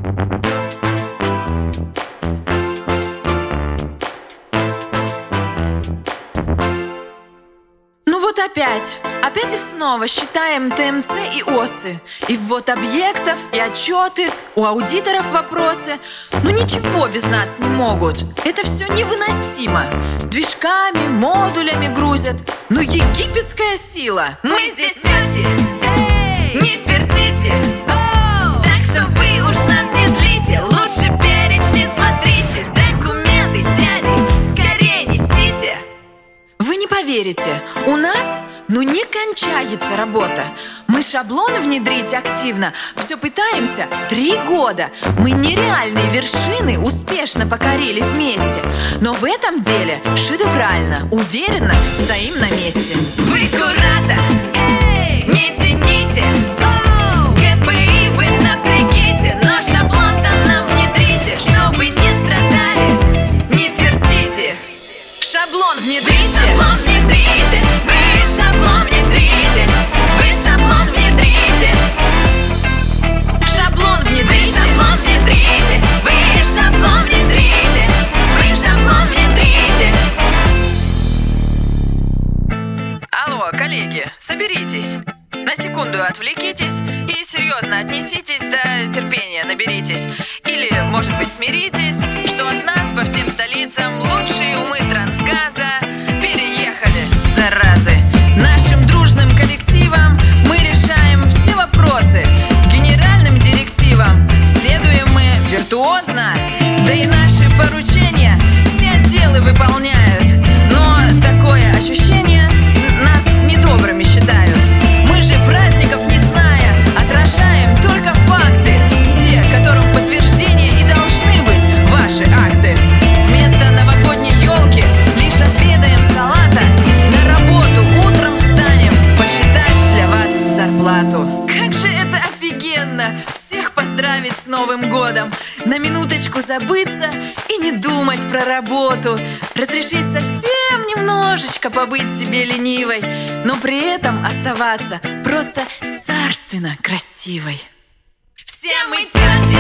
Ну вот опять и снова считаем ТМЦ и ОСы. И ввод объектов, и отчеты, у аудиторов вопросы. Ну ничего без нас не могут. Это все невыносимо. Движками, модулями грузят. Ну египетская сила. Мы здесь тети, не фертите. Так что вы уж нас не злите. Лучше перечни смотрите. Документы, дяди, скорее несите. Вы не поверите, у нас не кончается работа. Мы шаблоны внедрить активно все пытаемся 3 года. Мы нереальные вершины успешно покорили вместе. Но в этом деле шедеврально, уверенно стоим на месте. Вы куратор, не тяните. КПИ вы напрягите, но шаблон-то нам внедрите. Чтобы не страдали, не фертите. Шаблон внедрите. Шаблон внедрите. Вы шаблон внедрите. Вы шаблон внедрите. Шаблон внедрите. Шаблон внедрите. Вы шаблон внедрите. Вы шаблон внедрите. Алло, коллеги, соберитесь. На секунду отвлекитесь и серьезно отнеситесь, да терпения наберитесь. Или, может быть, смиритесь, что от нас по всем столицам лучшие умы Трансгаза переехали, заразы. Нашим дружным коллективом мы решаем все вопросы. Генеральным директивам следуем мы виртуозно. Да и наши поручения все отделы выполняют. Но такое ощущение нас недобрыми считают. Мы же праздников не зная, отражаем только факты, те, которым в подтверждение и должны быть ваши акты. Вместо новогодней елки лишь отведаем салата. На работу утром встанем посчитать для вас зарплату. Как же это офигенно! Всех поздравить с Новым годом! На минуточку забыться и не думать про работу. Разрешить совсем немножечко побыть себе ленивой, но при этом оставаться просто царственно красивой. Все мы тети.